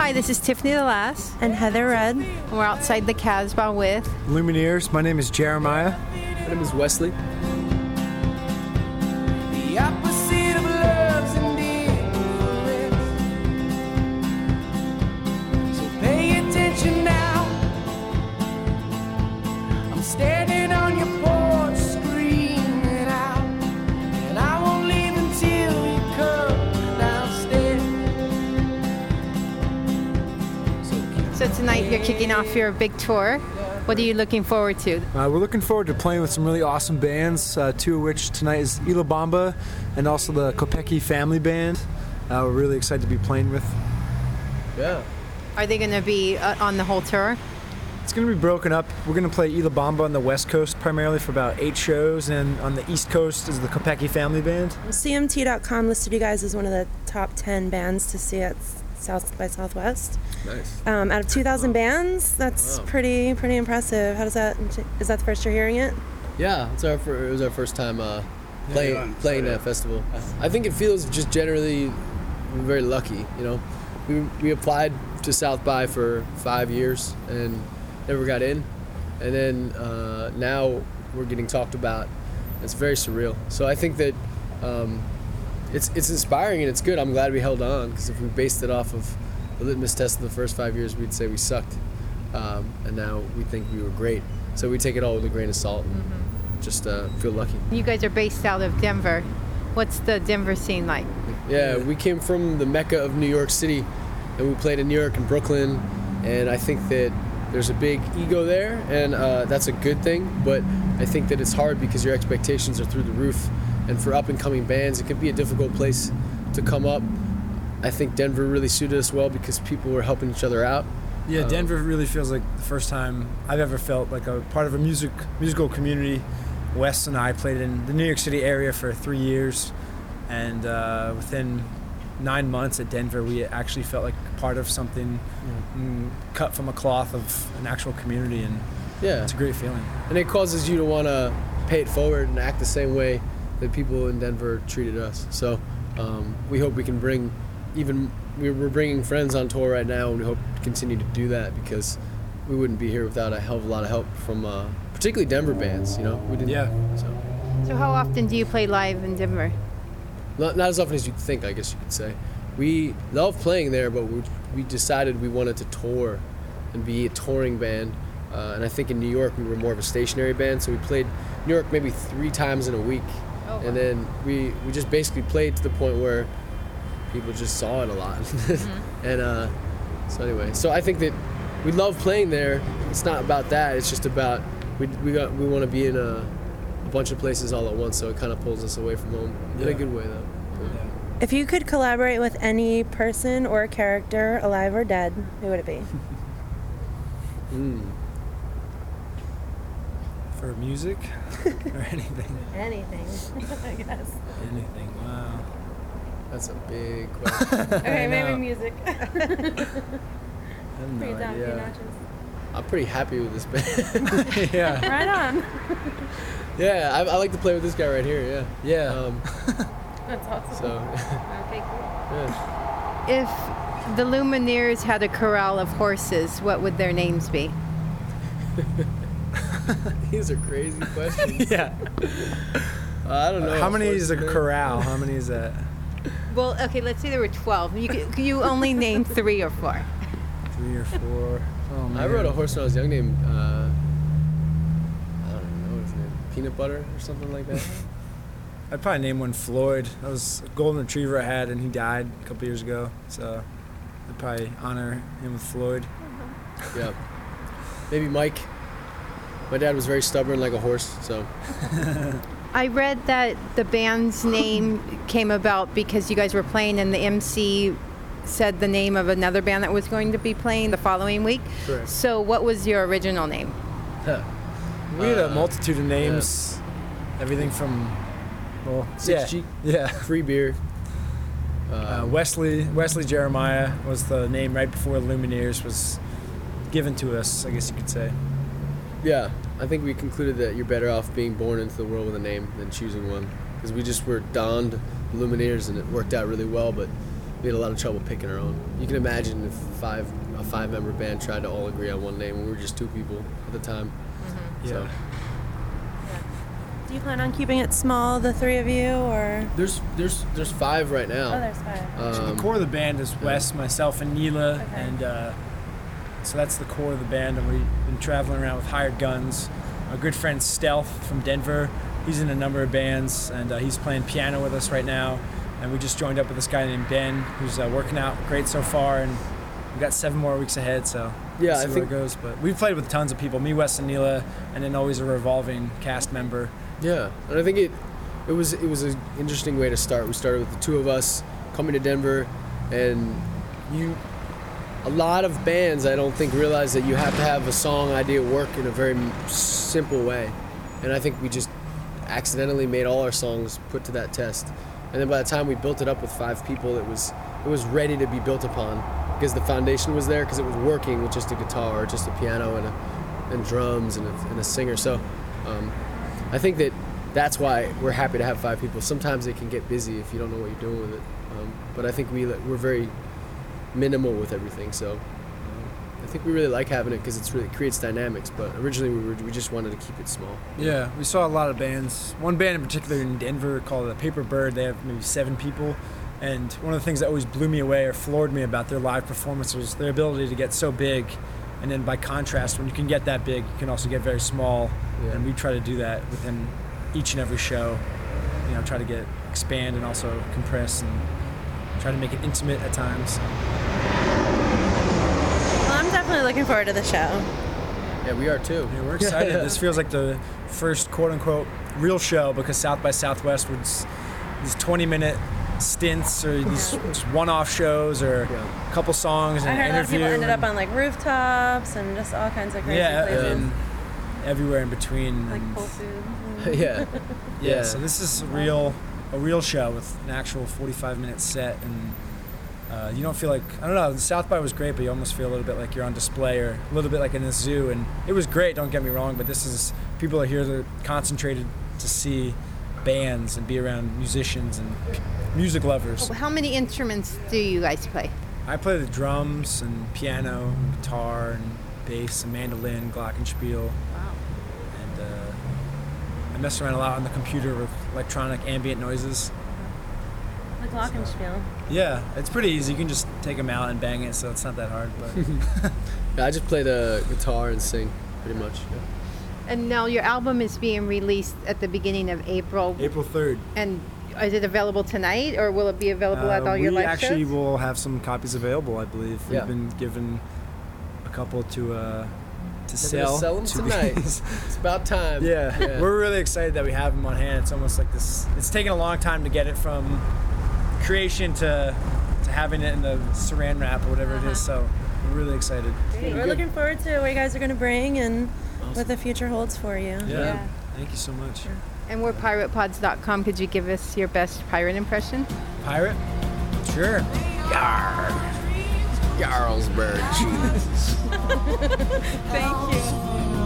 Hi, this is Tiffany the Last. And Heather Rudd. And we're outside the Casbah with Lumineers. My name is Jeremiah. My name is Wesley. The opposite of love's indifference. So pay attention now. I'm standing on your porch screaming out, and I won't leave until you come downstairs. So tonight you're kicking off your big tour. What are you looking forward to? We're looking forward to playing with some really awesome bands, two of which tonight is Ila Bamba and also the Kopecky Family Band. We're really excited to be playing with. Yeah. Are they going to be on the whole tour? It's going to be broken up. We're going to play Ila Bamba on the West Coast primarily for about 8 shows, and on the East Coast is the Kopecky Family Band. CMT.com listed you guys as one of the top 10 bands to see at South by Southwest. Nice. Out of 2,000 bands, that's pretty impressive. How does that? Is that the first you're hearing it? Yeah, it was our first time playing that festival. I think it feels just generally very lucky. You know, we applied to South by for 5 years and never got in, and then now we're getting talked about. It's very surreal. So I think that it's inspiring and it's good. I'm glad we held on, because if we based it off of the litmus test of the first 5 years, we'd say we sucked, and now we think we were great. So we take it all with a grain of salt and just feel lucky. You guys are based out of Denver. What's the Denver scene like? Yeah, we came from the Mecca of New York City, and we played in New York and Brooklyn, and I think that there's a big ego there, and that's a good thing, but I think that it's hard because your expectations are through the roof, and for up-and-coming bands, it can be a difficult place to come up. I think Denver really suited us well because people were helping each other out. Yeah, Denver really feels like the first time I've ever felt like a part of a musical community. Wes and I played in the New York City area for 3 years, and within 9 months at Denver, we actually felt like part of something cut from a cloth of an actual community, and it's a great feeling. And it causes you to want to pay it forward and act the same way that people in Denver treated us. So we hope we can bring we're bringing friends on tour right now, and we hope to continue to do that, because we wouldn't be here without a hell of a lot of help from particularly Denver bands, you know. We didn't. Yeah. So how often do you play live in Denver? Not as often as you'd think, I guess you could say. We love playing there, but we decided we wanted to tour and be a touring band. And I think in New York we were more of a stationary band, so we played New York maybe 3 times in a week. Oh, wow. And then we just basically played to the point where people just saw it a lot. And so anyway, so I think that we love playing there. It's not about that. It's just about we want to be in a bunch of places all at once, so it kind of pulls us away from home in a good way, though. Yeah. If you could collaborate with any person or character, alive or dead, who would it be? For music or anything? Anything, I guess. Anything. Wow. That's a big question. Okay, maybe music. I have no idea. I'm pretty happy with this band. Yeah. Right on. Yeah, I like to play with this guy right here. Yeah. Yeah. That's awesome. So. Okay, cool. Yeah. If the Lumineers had a corral of horses, what would their names be? These are crazy questions. Yeah. I don't know. How many is a corral? How many is that? Well, okay, let's say there were 12. You only name 3 or 4. 3 or 4. Oh, man. I rode a horse when I was young named, I don't know his name, Peanut Butter or something like that. I'd probably name one Floyd. That was a golden retriever I had, and he died a couple years ago. So I'd probably honor him with Floyd. Yeah. Maybe Mike. My dad was very stubborn like a horse, so. I read that the band's name came about because you guys were playing and the MC said the name of another band that was going to be playing the following week. Correct. So what was your original name? We had a multitude of names. Yeah. Everything from, well, 6G. Yeah. Free beer. Wesley Jeremiah was the name right before Lumineers was given to us, I guess you could say. Yeah, I think we concluded that you're better off being born into the world with a name than choosing one, because we just were donned Lumineers and it worked out really well, but we had a lot of trouble picking our own. You can imagine if a 5-member band tried to all agree on one name when we were just 2 people at the time. Yeah. So Do you plan on keeping it small, the 3 of you, or? there's 5 right now. Oh, there's 5. The core of the band is Wes, myself, and Neela, Okay. and so that's the core of the band. And we've been traveling around with hired guns. Our good friend Stealth from Denver, he's in a number of bands, and he's playing piano with us right now. And we just joined up with this guy named Ben, who's working out great so far, and we've got 7 more weeks ahead. So Yeah, we'll see I where think- it goes. But we've played with tons of people, me, Wes, and Neela, and then always a revolving cast member. Yeah, and I think it was an interesting way to start. We started with the 2 of us coming to Denver, and a lot of bands I don't think realize that you have to have a song idea work in a very simple way, and I think we just accidentally made all our songs put to that test. And then by the time we built it up with 5 people, it was ready to be built upon because the foundation was there, because it was working with just a guitar, or just a piano and drums and a singer. So I think that's why we're happy to have 5 people. Sometimes it can get busy if you don't know what you're doing with it, but I think we're very minimal with everything. So I think we really like having it because it creates dynamics. But originally we just wanted to keep it small. Yeah, we saw a lot of bands. One band in particular in Denver called the Paper Bird. They have maybe 7 people. And one of the things that always blew me away or floored me about their live performance was their ability to get so big. And then by contrast, when you can get that big, you can also get very small. Yeah. And we try to do that within each and every show. You know, try to expand and also compress and try to make it intimate at times. Well, I'm definitely looking forward to the show. Yeah, we are too. Yeah, we're excited. This feels like the first quote-unquote real show, because South by Southwest was these 20-minute stints or these just one-off shows or Yeah. a couple songs and I an heard a lot of interview. people ended up on like rooftops and just all kinds of crazy yeah, places. and everywhere in between. Like and- Whole Foods. Yeah. yeah, so this is a real show with an actual 45-minute set, and you don't feel like, I don't know, the South by was great, but you almost feel a little bit like you're on display or a little bit like in a zoo, and it was great, don't get me wrong, but people are here, they're concentrated to see bands and be around musicians and music lovers. How many instruments do you guys play? I play the drums and piano, and guitar and bass and mandolin, glockenspiel. Wow. And I mess around a lot on the computer with electronic ambient noises. The Glockenspiel. Yeah, it's pretty easy. You can just take them out and bang it, so it's not that hard. But Yeah, I just play the guitar and sing, pretty much. Yeah. And now your album is being released at the beginning of April. April 3rd. And is it available tonight, or will it be available at all your live We actually shows? will have some copies available, I believe. Yeah. We've been given a couple to We're sell. gonna sell them to tonight. these. It's about time. Yeah. We're really excited that we have them on hand. It's almost like this. It's taken a long time to get it from creation to having it in the saran wrap or whatever it is. So we're really excited. We're looking forward to what you guys are going to bring and what the future holds for you. Yeah. Thank you so much. And we're piratepods.com. Could you give us your best pirate impression? Pirate? Sure. Jarlsberg cheese. Thank you.